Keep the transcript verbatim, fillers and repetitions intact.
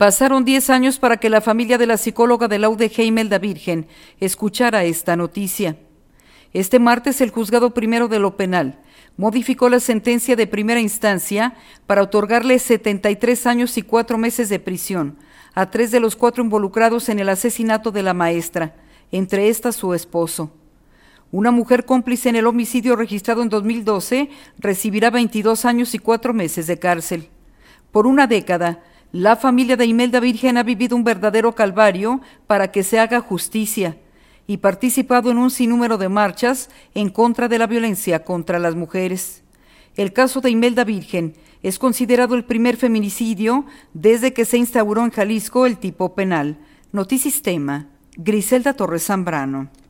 Pasaron diez años para que la familia de la psicóloga de la U D G Imelda Virgen escuchara esta noticia. Este martes, el Juzgado Primero de lo Penal modificó la sentencia de primera instancia para otorgarle setenta y tres años y cuatro meses de prisión a tres de los cuatro involucrados en el asesinato de la maestra, entre estas su esposo. Una mujer cómplice en el homicidio registrado en dos mil doce recibirá veintidós años y cuatro meses de cárcel. Por una década, la familia de Imelda Virgen ha vivido un verdadero calvario para que se haga justicia y participado en un sinnúmero de marchas en contra de la violencia contra las mujeres. El caso de Imelda Virgen es considerado el primer feminicidio desde que se instauró en Jalisco el tipo penal. Notisistema, Griselda Torres Zambrano.